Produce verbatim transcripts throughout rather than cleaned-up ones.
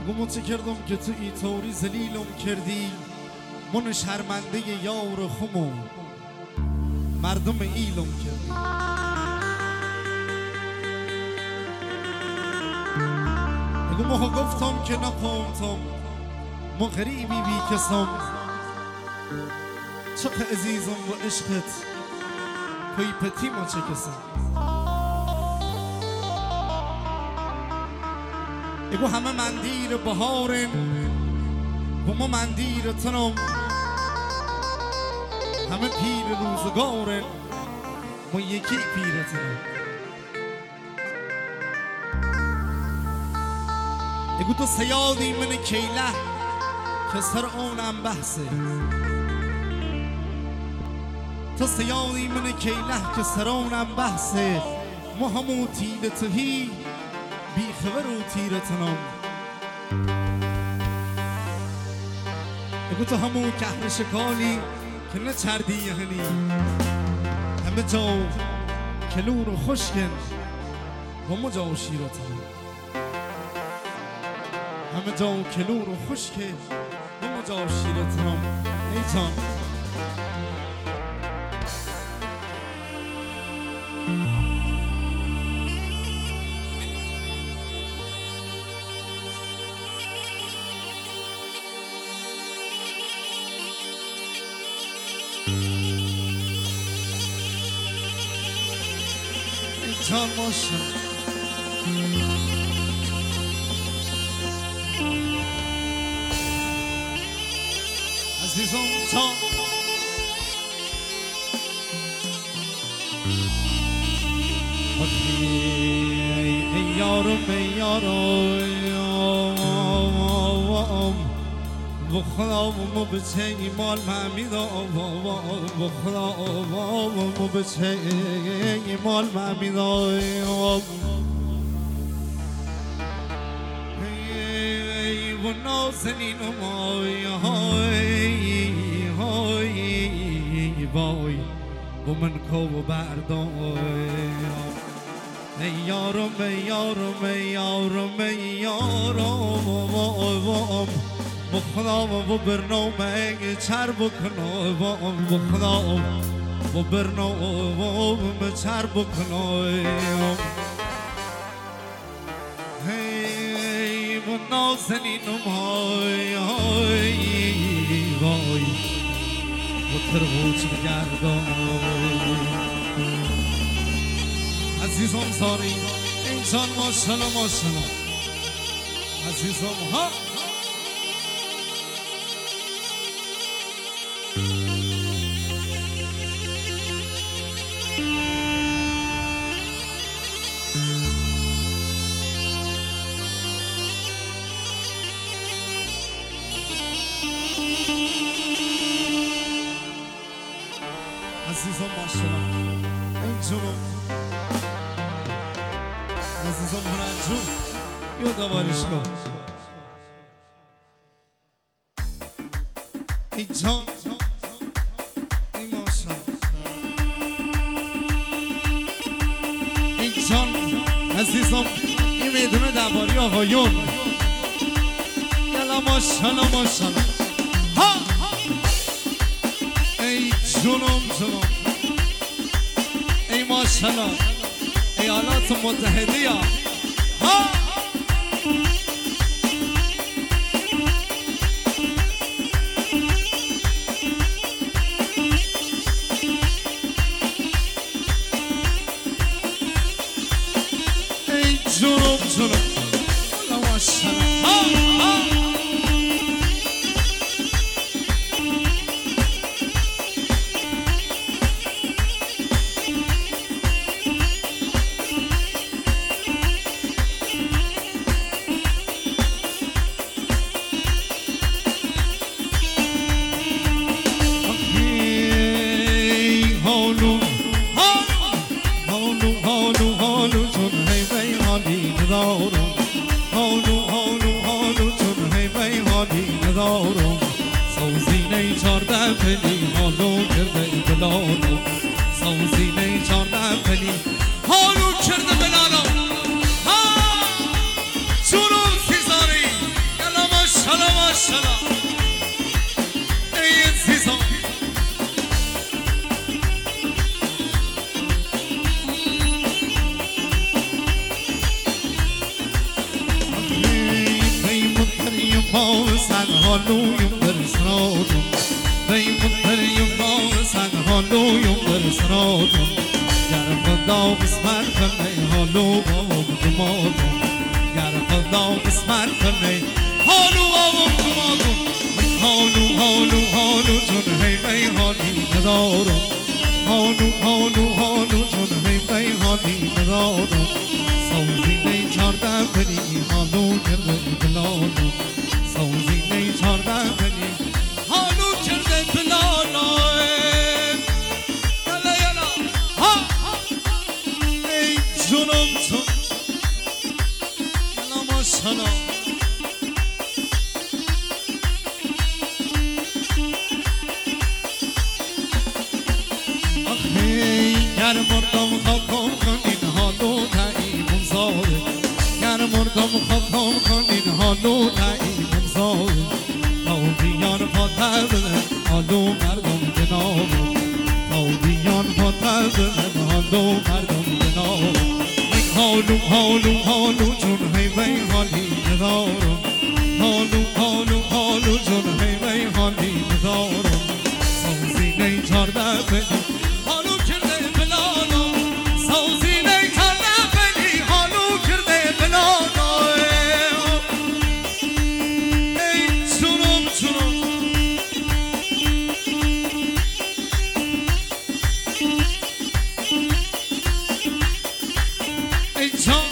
گموتی کردم که تو ای طوری زلیلم کردی، من شرمنده یار خمو مردم ایلم کردی. اگه مخو گفتم که نقومتم ما غریبی بی کسم، چق عزیزم و عشقت پی پتی ما چه کسم. اگه همه مندیر بهارن و ما مندیر تنم، همه پیر روزگارن ما یکی پیر تنم. اگه تو سیادی من کیله که سر اونم بحثه، تو سیادی من کیله که سر اونم بحثه، ما همون تیل تهی بی خبر و تیرتنم. اگه تو همون کهر شکالی که نچردی یهنی، همه جا کلور و خشکن و ما جا شیرتنم. همه جا کلور و خشکه و ما جا شیرتنم. ای جان جان باشم عزیزم جان ای یارم ای یارم بخدا و بچه مال ممیدا بخدا و بچه مال ممیدا ای و نازنین و مای های های بای و من کو و بردای. ای یارم ای یارم ای یارم ای یارم بخدا و برنامه چر بکنه بخدا و برنامه چر بکنه. هی و نازنینم های های وای و تربوچ بگردم. عزیزم ساری انسان ماشالله ماشالله عزیزم ها. عزیزم ماشالله این جنوب عزیزم هنرجون یه دوارش کن. این جان این ماشالله این جان عزیزم این میدونه دواری آقایون یلا ماشالله ماشالله ها. ای جنوب جنوب ای ماشالله ایالات متحده ها. ای جنوب جنوب ماشالله ها ها. هالو هالو هالو چون هی بی حالی ندارم سوزینه چارده پلی هالو کرده بلالو سوزینه چارده پلی هالو کرده بلالو ها چونو سیزاری ماشاءالله ای عزیزان Sen haluyum sınavdım Bey mutlarıyım sen haluyum sınavdım Yarımda kısmet kılmay halu babam kumadım Yarımda kısmet kılmay halu babam kumadım Halu halu halu cun hey bey hali nedarum Halu halu halu cun hey bey hali nedarum Savzi ney çarda beni halu kirde bilalum Savzi ney çarda beni halu kirde bilalum Yala yala ha ha ey canım can Yala maşallah Ah hey yer murdam khakam khanin halu thai mumzad yer murdam khakam khanin halu thai Tavdiyan fatabın halu merdum cenab Tavdiyan fatabın halu merdum cenab Halu halu halu cun hey bey hali nedarum Halu halu halu cun hey bey hali nedarum Savzi ney çarda beni halu kirde bilalum Savzi ney çarda beni halu kirde bilalum Ey çunum çunum Ey can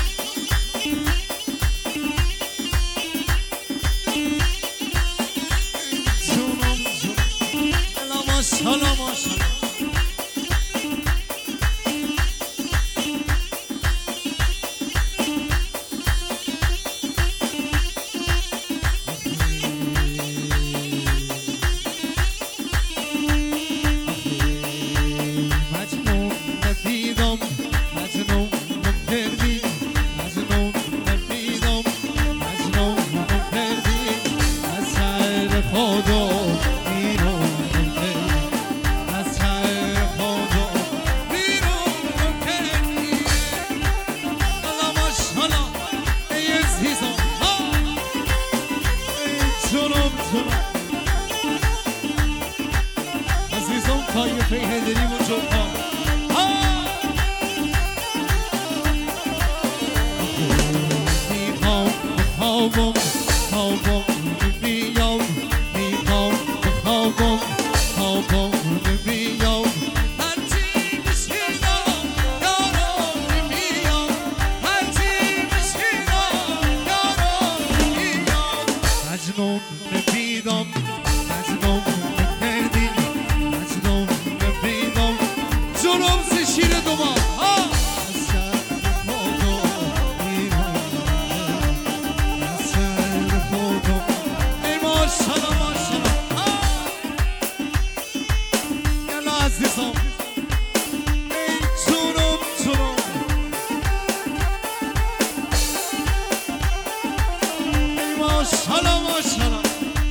Çunum çunum Ela maşallah maşallah Mecnun nebidam Mecnun nebirdi Mecnun nebidam Mecnun nebirdi Eser khodo birun nebirdi Eser khodo birun nebirdi Allah maşallah ey azizam ha ey canım canım Azizam tayyife hederi bu çok ha ha Niham havum havum nübiyav Niham havum havum nübiyav Her çimişina yaram nübiyav Her çimişina yaram nübiyav Mecnun nebidam Mecnun neberdin Mecnun nebidam Canım şişire duman ha Eser khodo birun Eser khodo Ey maşallah maşallah ha Gel azizam Ey canım canım Ey maşallah maşallah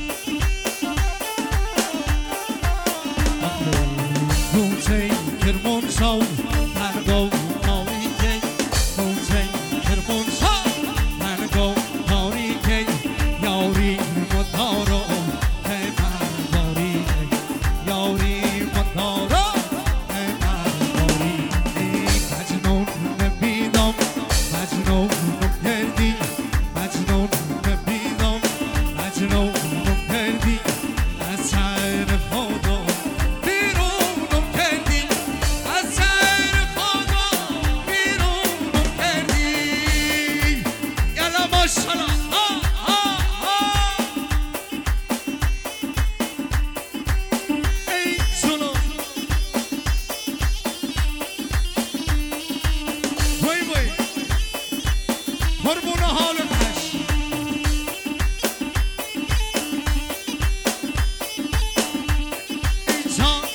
Gulçey kirmon şav Pergov navikey Gulçey kirmon şav Pergov navikey Yavri mataro Hemen varikey Yavri mataro Hemen varikey Mecnun nebidam Mecnun nebirdi Mecnun nebidam Mecnun nebirdi Eser khodo birun nebirdi Eser khodo birun nebirdi Yala maşallah ha ha ha Ey canım Vay vay Hormona halim haş Ey can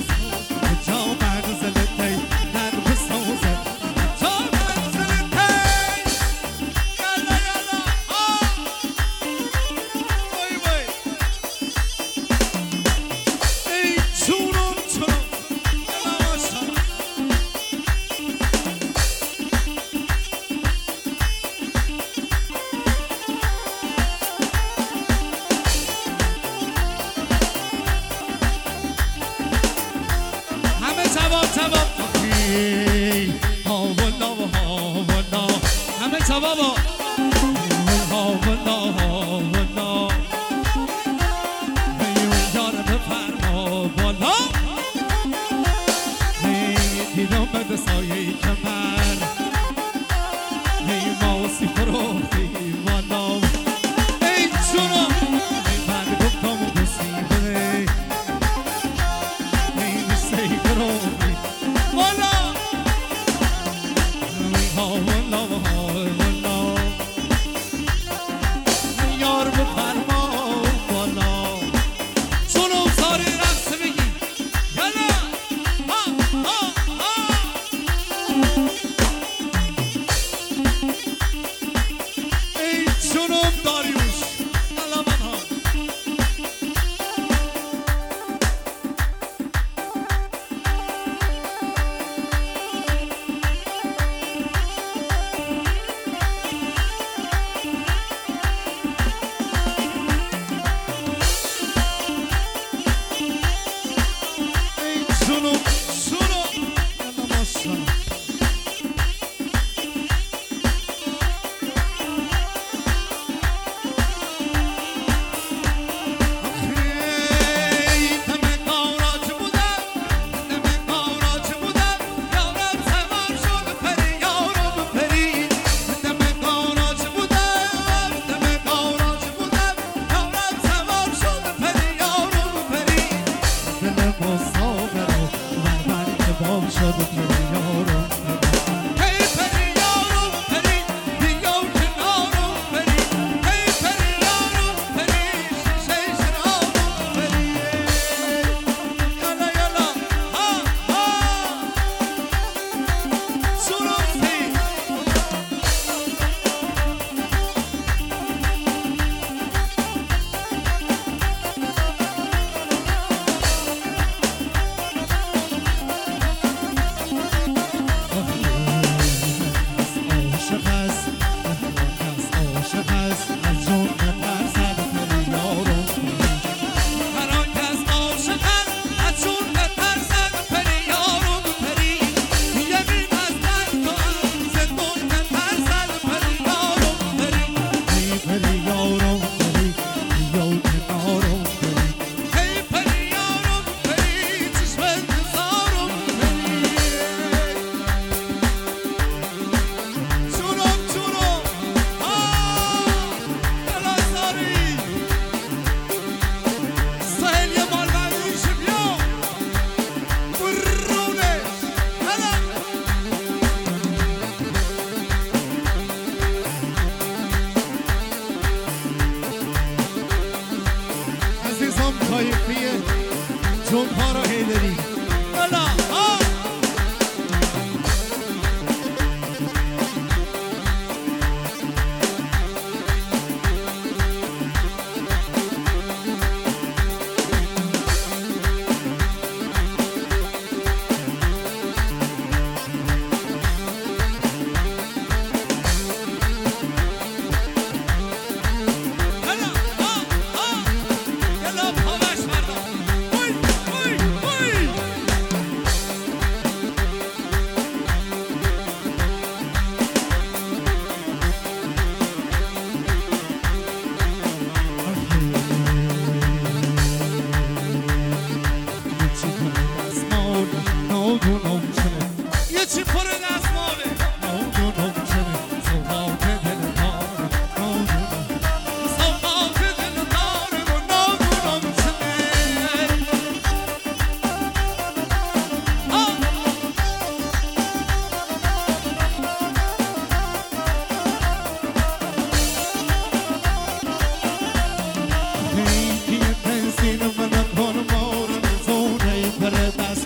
Pain, pain, pain, pain, pain, pain, pain, pain, pain, pain, pain,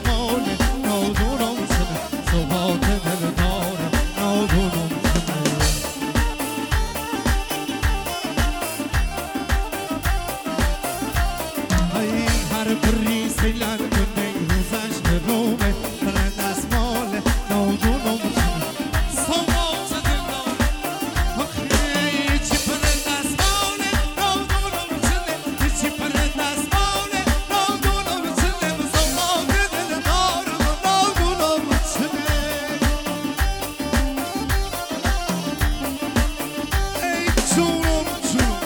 محرومه بره دستمال نادونم سوات دلدار آخه چی بره دستمال نادونم چنه چی بره دستمال نادونم چنه سوات دلدار نادونم چنه ای جونم جونم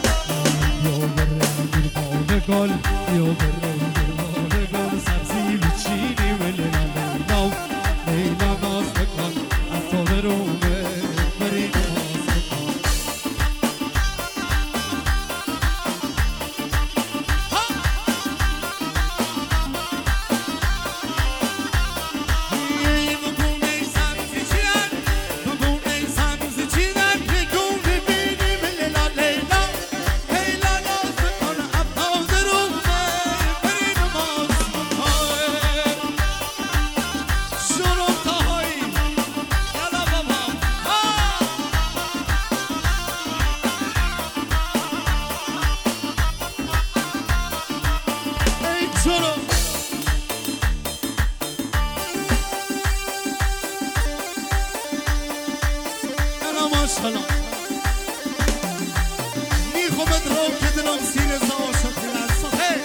گل یا برنگ گل سبزی ماشاءالله میخوامد رو که دلم سیر زاشت کنن صحیح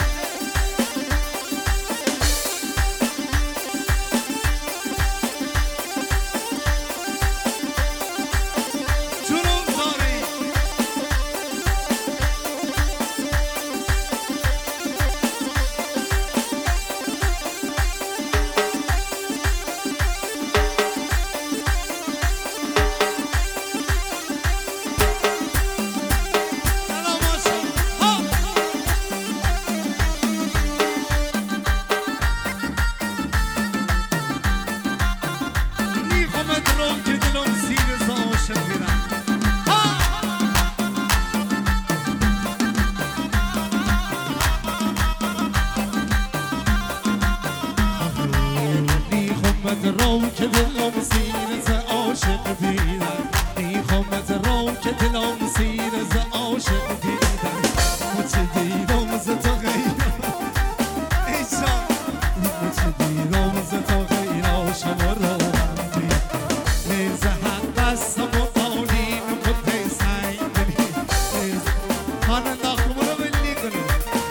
رو که دلم سیرت عاشق دیدن میخوامت رو که دلم سیرت عاشق دیدن مچه دیدم ز تو غیر ایشان مچه دیدم ز تو غیر آشم رو نیز حق دستم و قانین خود سنگ خانه داخم رو بلی کنه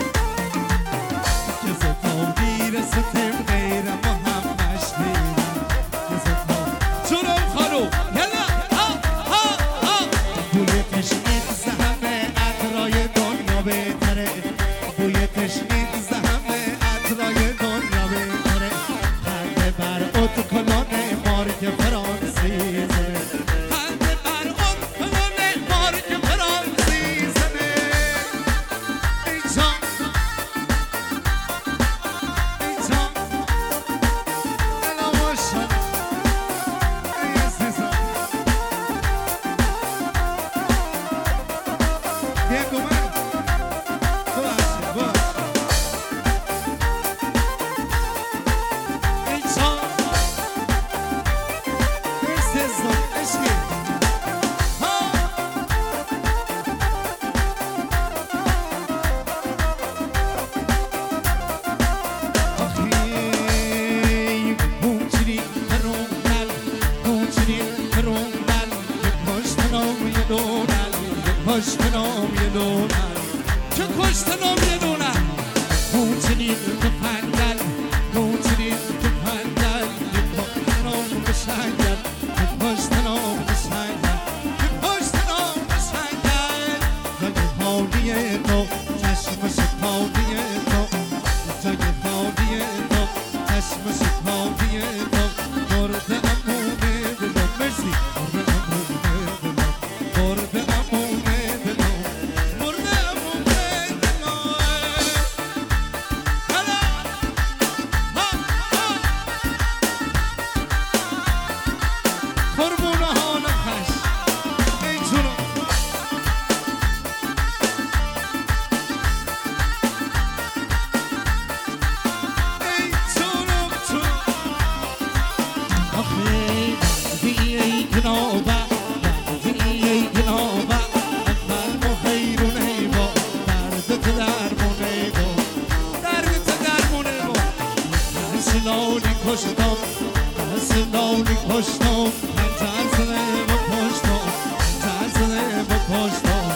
که ز تو گیر ستم غیر کشتنام یه دونن که کشتنام یه دونن موچنین که پندل موچنین که پندل که کشتنام بشنگل که کشتنام بشنگل که کشتنام بشنگل جای حالیه تو چشم شکالیه تو جای حالیه تو چشم شکالیه تو مرد امونه دلم مرسی مرد امونه دلم مرد امونه کشتم سنانی کشتم ترسنه با کشتم ترسنه با کشتم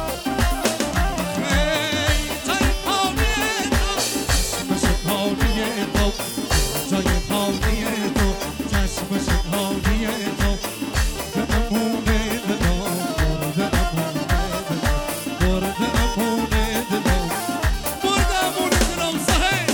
جای پاویه تو چشم شکالیه تو جای پاویه تو چشم شکالیه تو به امونه دلم برده امونه دلم برده امونه دلم برده امونه دلم صحیح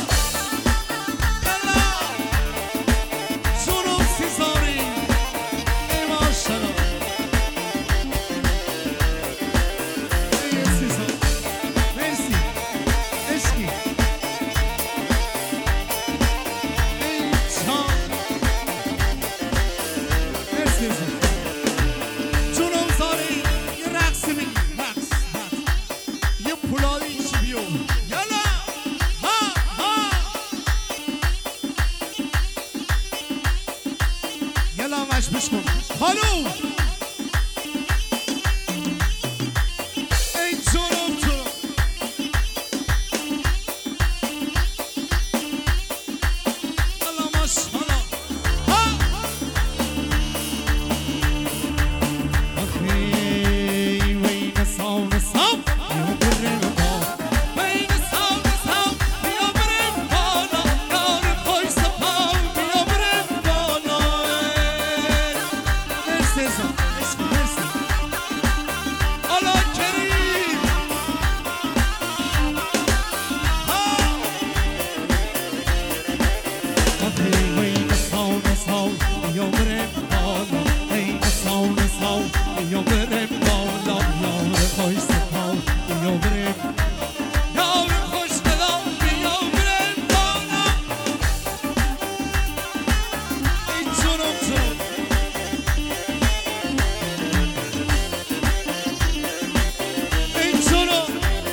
خانوم ای جونم جونم الله ماشاءالله ها آخی بیا بریم بالا ای نسا نسا بیا بریم بالا یار خوش سپا بیا بریم یار خوش دلا بیا بریم بالا ای جنوب جنوب ای جنوب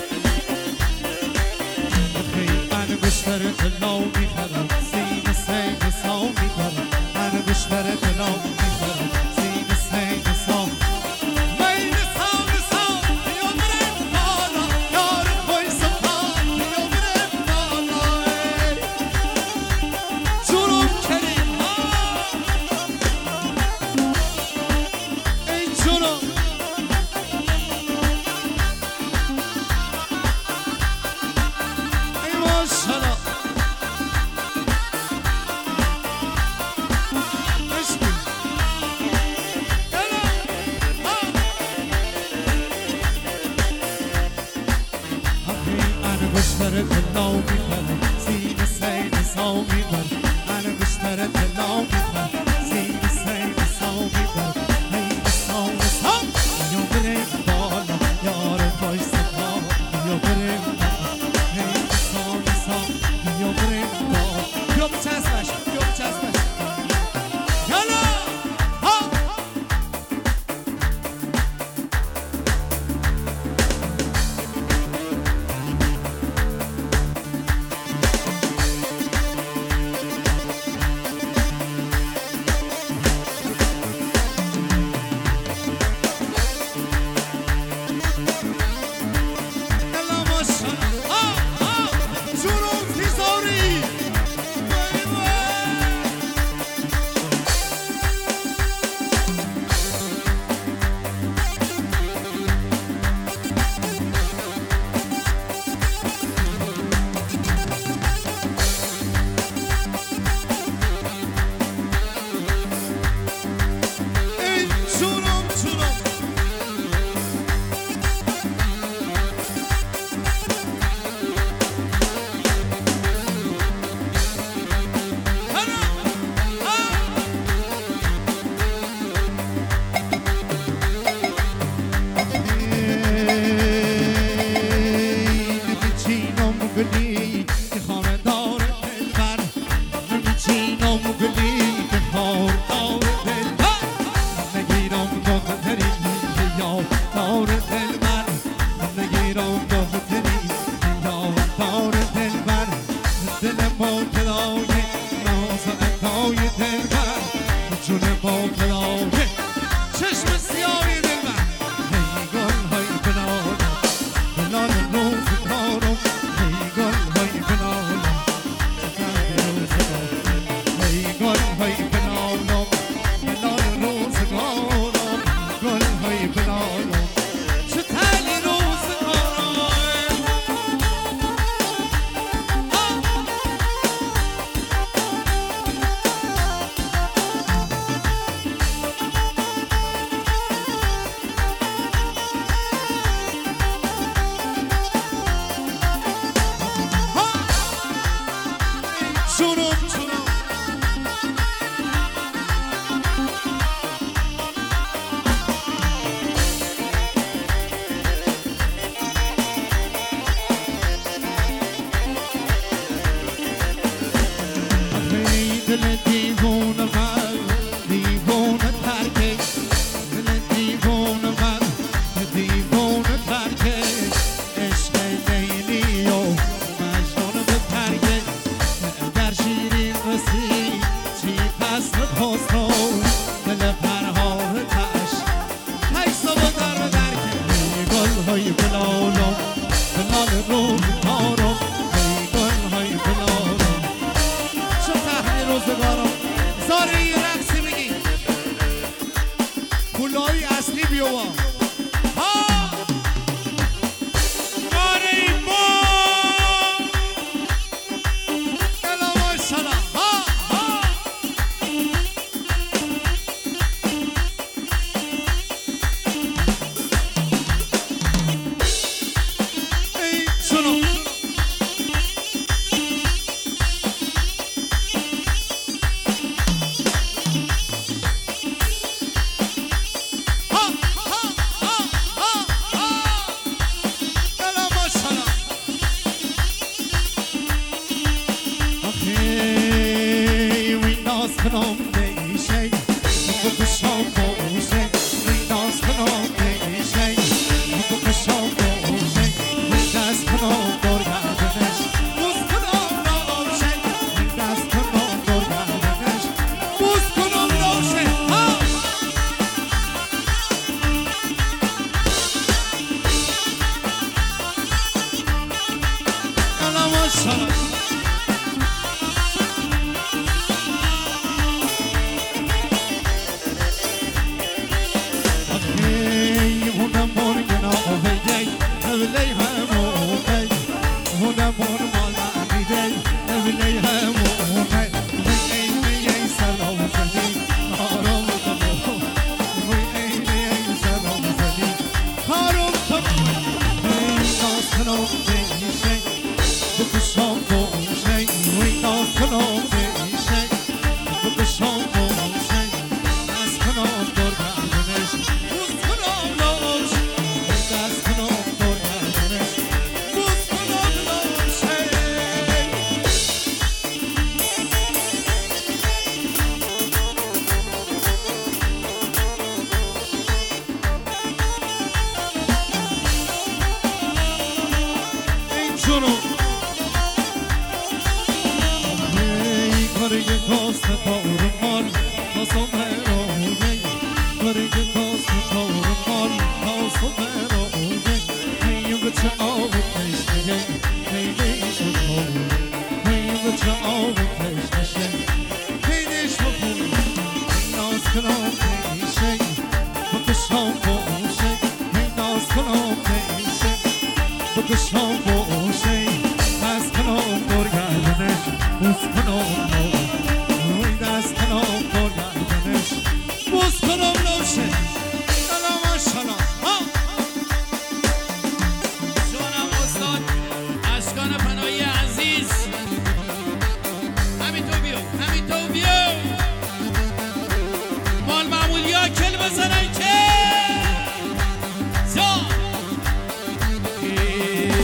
من گشتر دلا میخرم سین سین سا میبرم من گشتر دلا میخرم سین سین سا میل سا سا بیا بریم بالا یار خوی سپا بیا بریم بالا جنوب کریم ای جنوب ای ماشالله گشتر دلا میبرم سین سین سا میبرم من گشتر دلا میبرم سین سین سا میبرم ای نسا نسا بیا بریم بالا یار خوش سپا بیا بریم بالا ای نسا نسا بیا بریم بالا بیا بچسبش بیا بچسبش یالا ها کنم میشه بکشم باشه ناز کنم میشه بکشم باشه دست کنم دور گردنش بوس کنم باشه دست کنم دور گردنش بوس کنم باشه الا ماشاءالله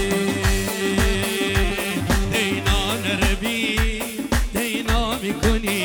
کنی